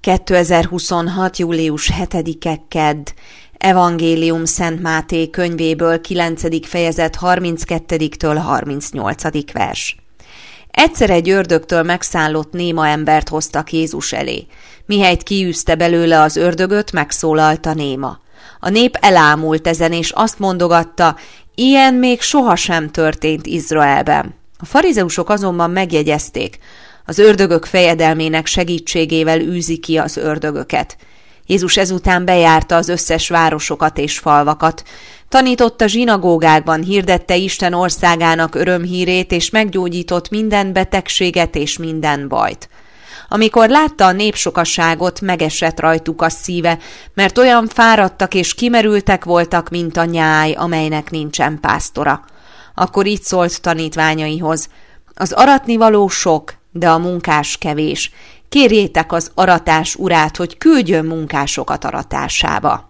2026. július 7-e kedd. Evangélium Szent Máté könyvéből 9. fejezet 32-től 38. vers. Egyszer egy ördögtől megszállott néma embert hoztak Jézus elé. Mihelyt kiűzte belőle az ördögöt, megszólalt a néma. A nép elámult ezen, és azt mondogatta, ilyen még sohasem történt Izraelben. A farizeusok azonban megjegyezték, az ördögök fejedelmének segítségével űzi ki az ördögöket. Jézus ezután bejárta az összes városokat és falvakat, tanította zsinagógákban, hirdette Isten országának örömhírét, és meggyógyított minden betegséget és minden bajt. Amikor látta a népsokasságot, megesett rajtuk a szíve, mert olyan fáradtak és kimerültek voltak, mint a nyáj, amelynek nincsen pásztora. Akkor így szólt tanítványaihoz, az aratnivaló sok, de a munkás kevés. Kérjétek az aratás urát, hogy küldjön munkásokat aratásába.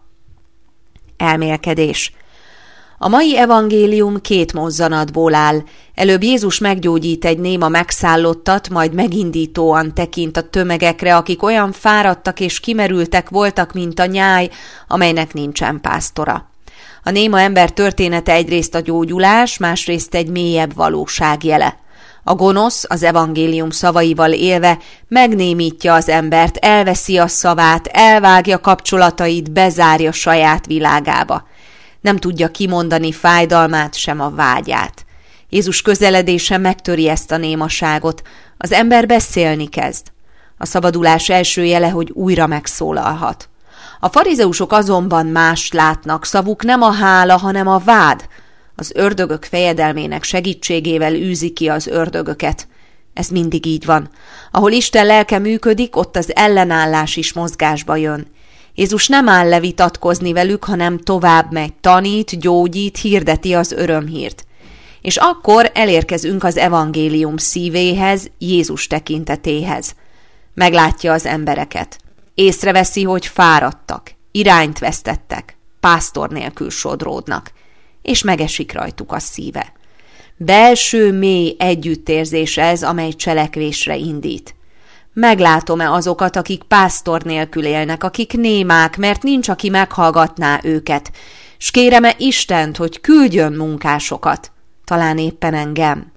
Elmélkedés. A mai evangélium 2 mozzanatból áll. Előbb Jézus meggyógyít egy néma megszállottat, majd megindítóan tekint a tömegekre, akik olyan fáradtak és kimerültek voltak, mint a nyáj, amelynek nincsen pásztora. A néma ember története egyrészt a gyógyulás, másrészt egy mélyebb valóság jele. A gonosz az evangélium szavaival élve megnémítja az embert, elveszi a szavát, elvágja kapcsolatait, bezárja saját világába. Nem tudja kimondani fájdalmát, sem a vágyát. Jézus közeledése megtöri ezt a némaságot. Az ember beszélni kezd. A szabadulás első jele, hogy újra megszólalhat. A farizeusok azonban mást látnak, szavuk nem a hála, hanem a vád. Az ördögök fejedelmének segítségével űzi ki az ördögöket. Ez mindig így van. Ahol Isten lelke működik, ott az ellenállás is mozgásba jön. Jézus nem áll le vitatkozni velük, hanem tovább megy, tanít, gyógyít, hirdeti az örömhírt. És akkor elérkezünk az evangélium szívéhez, Jézus tekintetéhez. Meglátja az embereket. Észreveszi, hogy fáradtak, irányt vesztettek, pásztor nélkül sodródnak, és megesik rajtuk a szíve. Belső mély együttérzés ez, amely cselekvésre indít. Meglátom-e azokat, akik pásztor nélkül élnek, akik némák, mert nincs, aki meghallgatná őket, s kérem-e Istent, hogy küldjön munkásokat, talán éppen engem.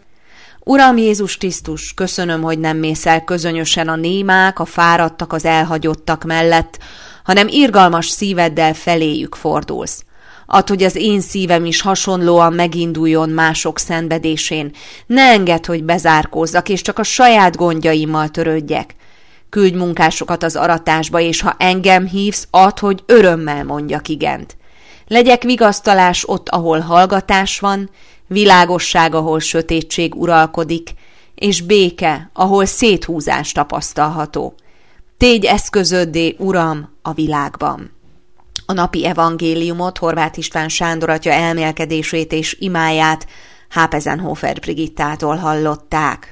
Uram Jézus Krisztus, köszönöm, hogy nem mész el közönösen a némák, a fáradtak, az elhagyottak mellett, hanem irgalmas szíveddel feléjük fordulsz. Add, hogy az én szívem is hasonlóan meginduljon mások szenvedésén. Ne engedd, hogy bezárkózzak, és csak a saját gondjaimmal törődjek. Küldj munkásokat az aratásba, és ha engem hívsz, add, hogy örömmel mondjak igent. Legyek vigasztalás ott, ahol hallgatás van, világosság, ahol sötétség uralkodik, és béke, ahol széthúzás tapasztalható. Tégy eszközöddé, Uram, a világban. A napi evangéliumot Horváth István Sándor atya elmélkedését és imáját Hápezenhofer Brigittától hallották.